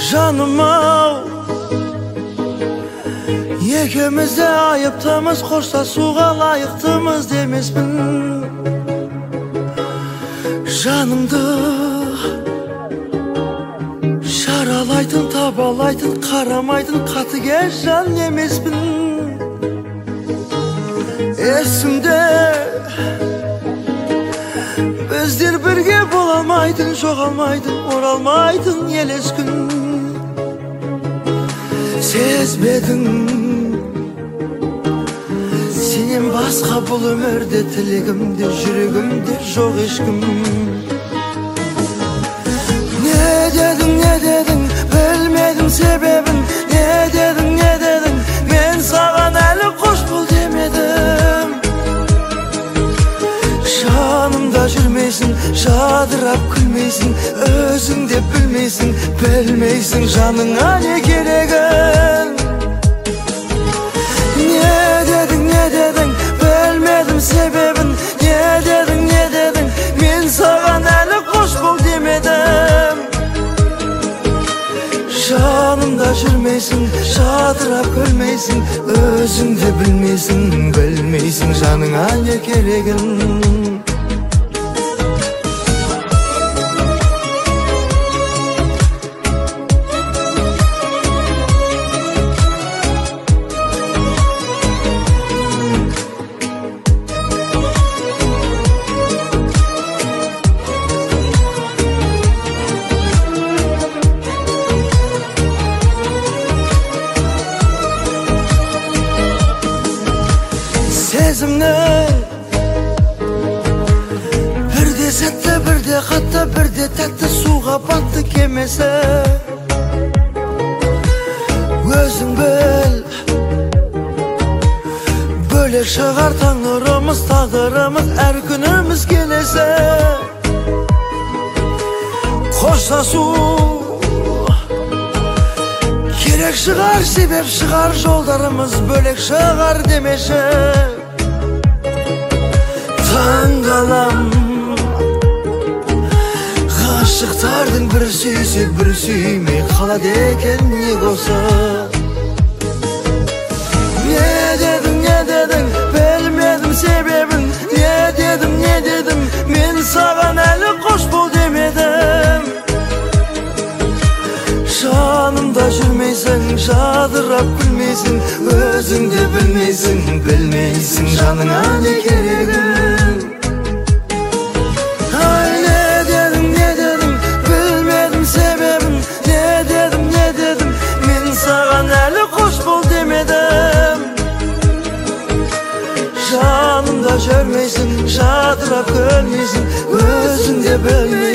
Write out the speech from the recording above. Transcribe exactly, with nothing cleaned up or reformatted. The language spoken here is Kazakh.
Жаным ау, екеуміз де айыптымыз, қоштасуға лайықтымыз демеспін. Жанымды жаралайтын, табалайтын, қарамайтын қатыгез жан емеспін. Есімде біздер бірге бола алмайтын, жоғалмайтын, оралмайтын елес күн. Сезбедің сенен басқа бұл өмірде, тілегімде, жүрегімде жоқ ешкім. Не дедің, не дедің, білмедім себебін. Не дедің, не дедің, мен саған әлі қош бол демедім. Жанымда жүрмейсің, жадырап күлмейсің, өзің де білмейсің, білмейсің жаныңа не керегін. Не дедің, не дедің, білмедім себебін. Не дедің, не дедің, мен саған әлі қош бол демедім. Жанымда жүрмейсің, жадырап күлмейсің, өзің де білмейсің, білмейсің жаныңа не керегін. Сезімнің бірде сәтті, бірде қатты, бірде тәтті, суға батты кемесі. Өзің біл, бөлек шығар таңырымыз, тағдырымыз, әр күніміз келесі. Қоштасу керек шығар, себеп шығар, жолдарымыз бөлек шығар демеші. Таңғалам ғашықтардың бір сүйсе, бір сүймей қалады екен неге осы. Не дедің, не дедің, білмедім себебін. Не дедім, не дедім, мен саған әлі қош бол демедім. Жанымда жүрмейсің, жадырап күлмейсің, өзің де білмейсің, білмейсің жаныңа не керегін. Ай, не дедің, не дедің, білмедім себебін. Не дедім, не дедім, мен саған әлі қош бол демедім. Жанымда жүрмейсің, жадырап күлмейсің, өзің де білмейсің.